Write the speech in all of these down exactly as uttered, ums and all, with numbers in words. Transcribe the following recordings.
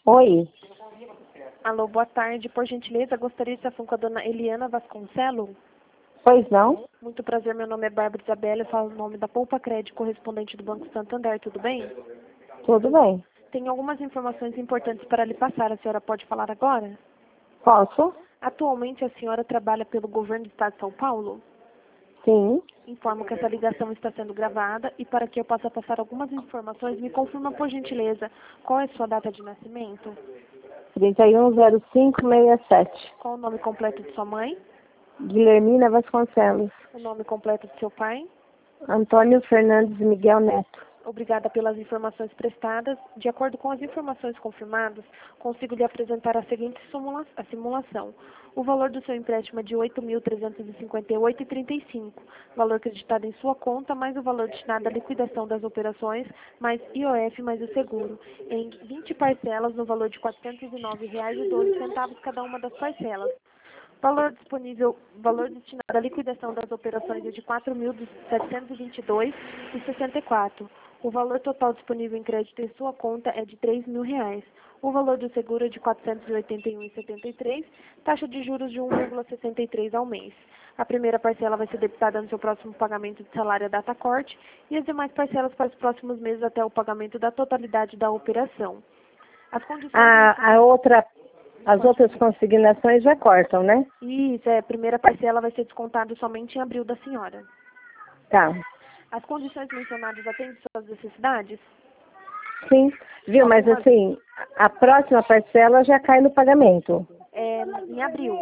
Oi, Alô, boa tarde. Por gentileza, gostaria de estar falando com a dona Eliana Vasconcelos. pois não? Muito prazer, meu nome é Bárbara Isabela, eu falo o nome da Poupa Crédito, correspondente do Banco Santander, tudo bem? Tudo bem. Tenho algumas informações importantes para lhe passar, a senhora pode falar agora? Posso? Atualmente a senhora trabalha pelo governo do estado de São Paulo? Sim. Informo que essa ligação está sendo gravada e para que eu possa passar algumas informações, me confirma por gentileza qual é a sua data de nascimento, trinta e um zero cinco sessenta e sete. qual o nome completo de sua mãe, Guilhermina Vasconcelos. o nome completo de seu pai. Antônio Fernandes Miguel Neto. Obrigada pelas informações prestadas. De acordo com as informações confirmadas, consigo lhe apresentar a seguinte simula- a simulação. O valor do seu empréstimo é de oito mil trezentos e cinquenta e oito reais e trinta e cinco centavos, valor acreditado em sua conta, mais o valor destinado à liquidação das operações, mais I O F, mais o seguro, em vinte parcelas no valor de quatrocentos e nove reais e doze centavos cada uma das parcelas. Valor disponível, valor destinado à liquidação das operações é de quatro mil setecentos e vinte e dois reais e sessenta e quatro centavos. O valor total disponível em crédito em sua conta é de três mil reais. O valor do seguro é de quatrocentos e oitenta e um reais e setenta e três centavos, taxa de juros de um vírgula sessenta e três ao mês. A primeira parcela vai ser debitada no seu próximo pagamento de salário à data corte e as demais parcelas para os próximos meses até o pagamento da totalidade da operação. As condições... A, a outra, as outras consignações já cortam, né? Isso, é, a primeira parcela vai ser descontada somente em abril da senhora. Tá. As condições mencionadas atendem suas necessidades? Sim. Viu, mas Algumas- assim, a próxima parcela já cai no pagamento. É, em abril.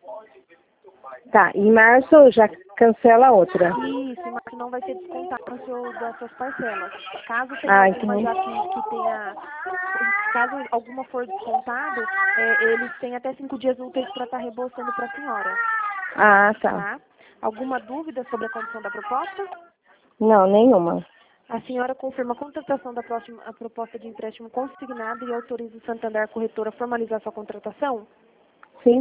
Tá. Em março já cancela a outra. Isso, mas não vai ser descontado no seu, das suas parcelas. Caso tenha Ah, alguma então. já que, que tenha, caso alguma for descontado, é, eles têm até cinco dias úteis para estar reembolsando para a senhora, Ah, tá. tá? Alguma dúvida sobre a condição da proposta? Não, nenhuma. A senhora confirma a contratação da próxima, a proposta de empréstimo consignado e autoriza o Santander Corretora a formalizar sua contratação? Sim.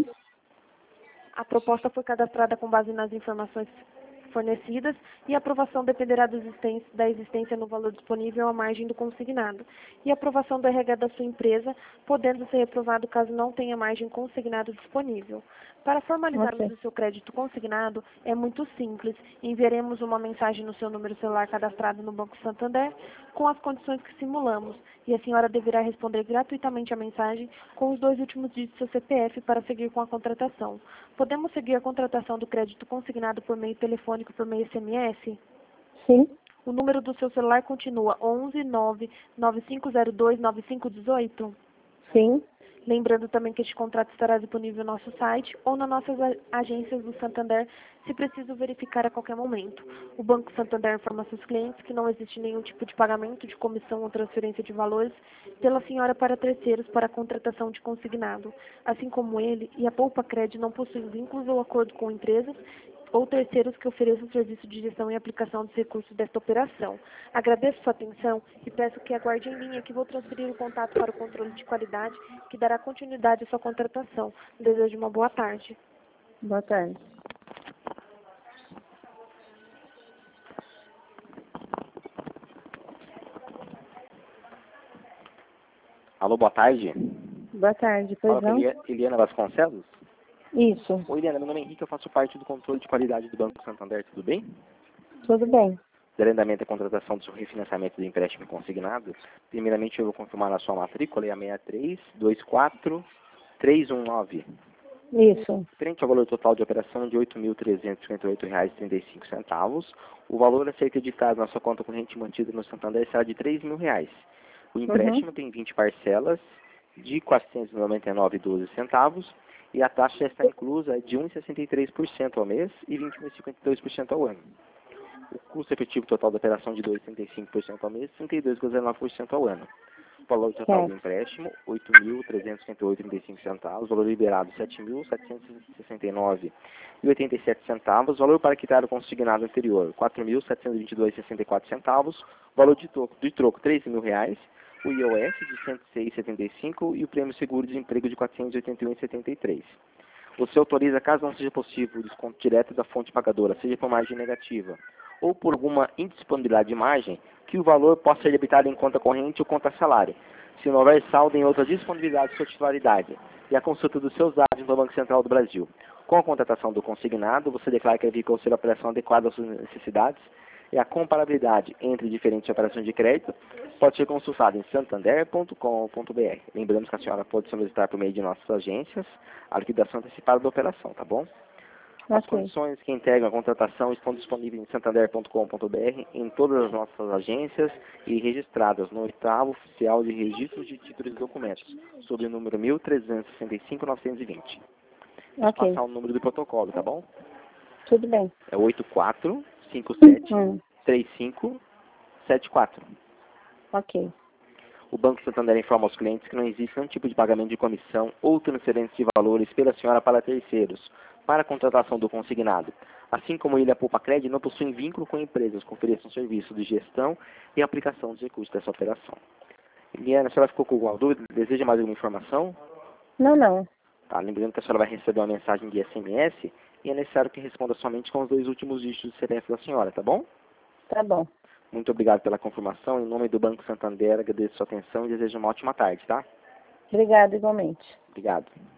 A proposta foi cadastrada com base nas informações fornecidas e a aprovação dependerá da existência, da existência no valor disponível à margem do consignado e a aprovação do R H da sua empresa, podendo ser reprovado caso não tenha margem consignado disponível. Para formalizarmos Ok. o seu crédito consignado, é muito simples. Enviaremos uma mensagem no seu número celular cadastrado no Banco Santander com as condições que simulamos e a senhora deverá responder gratuitamente a mensagem com os dois últimos dígitos do seu C P F para seguir com a contratação. Podemos seguir a contratação do crédito consignado por meio telefônico, por meio S M S? Sim. O número do seu celular continua onze nove nove cinco zero dois nove cinco um oito? Sim. Lembrando também que este contrato estará disponível no nosso site ou nas nossas a- agências do Santander, se preciso verificar a qualquer momento. O Banco Santander informa seus clientes que não existe nenhum tipo de pagamento de comissão ou transferência de valores pela senhora para terceiros para a contratação de consignado. Assim como ele e a Poupa Cred não possuem vínculos ou acordo com empresas ou terceiros que ofereçam serviço de gestão e aplicação dos recursos desta operação. Agradeço sua atenção e peço que aguarde em linha que vou transferir o contato para o controle de qualidade, que dará continuidade à sua contratação. Desejo uma boa tarde. Boa tarde. Alô, boa tarde. Boa tarde, pois Fala com a não? Elia- Eliana Vasconcelos. Isso. Oi, Eliana, meu nome é Henrique, eu faço parte do controle de qualidade do Banco Santander, tudo bem? Tudo bem. Dar andamento à contratação do seu refinanciamento do empréstimo consignado. Primeiramente, eu vou confirmar a sua matrícula, é a seis três dois quatro três um nove. Isso. Frente ao valor total de operação de oito mil trezentos e cinquenta e oito reais e trinta e cinco centavos, o valor a ser acreditado na sua conta corrente mantida no Santander será de três mil reais. O empréstimo tem vinte parcelas de quatrocentos e noventa e nove reais e doze centavos e a taxa já está inclusa de um vírgula sessenta e três por cento ao mês e vinte vírgula cinquenta e dois por cento ao ano. O custo efetivo total da operação de dois vírgula setenta e cinco por cento ao mês e trinta e dois vírgula nove por cento ao ano. O valor total Certo. do empréstimo, oito mil trezentos e cinquenta e oito reais e trinta e cinco centavos. Valor liberado, sete mil setecentos e sessenta e nove reais e oitenta e sete centavos. Valor para quitar o consignado anterior, quatro mil setecentos e vinte e dois reais e sessenta e quatro centavos. Valor de troco, de troco três mil reais. O I O F de cento e seis reais e setenta e cinco centavos e o prêmio seguro-desemprego de quatrocentos e oitenta e um reais e setenta e três centavos. Você autoriza, caso não seja possível, o desconto direto da fonte pagadora, seja por margem negativa ou por alguma indisponibilidade de margem, que o valor possa ser debitado em conta corrente ou conta salário, se não houver saldo em outra disponibilidade de sua titularidade, e a consulta dos seus dados no Banco Central do Brasil. Com a contratação do consignado, você declara que a veículo será a operação adequada às suas necessidades e a comparabilidade entre diferentes operações de crédito pode ser consultada em santander ponto com ponto br. Lembramos que a senhora pode solicitar por meio de nossas agências a liquidação antecipada da operação, tá bom? As Ok. condições que integram a contratação estão disponíveis em santander ponto com ponto br em todas as nossas agências e registradas no oitavo oficial de registros de títulos e documentos, sob o número mil trezentos e sessenta e cinco, novecentos e vinte. Vou Ok. passar o número do protocolo, tá bom? Tudo bem. É oito quatro cinco sete Hum. três cinco sete quatro. Ok. O Banco Santander informa aos clientes que não existe nenhum tipo de pagamento de comissão ou transferência de valores pela senhora para terceiros para a contratação do consignado. Assim como ele, a Poupa Cred não possui vínculo com empresas que ofereçam serviço de gestão e aplicação dos recursos dessa operação. Eliana, a senhora ficou com alguma dúvida? Deseja mais alguma informação? Não, não. Tá, lembrando que a senhora vai receber uma mensagem de S M S e é necessário que responda somente com os dois últimos dígitos do C P F da senhora, tá bom? Tá bom. Muito obrigado pela confirmação. Em nome do Banco Santander, agradeço a sua atenção e desejo uma ótima tarde, tá? Obrigada igualmente. Obrigado.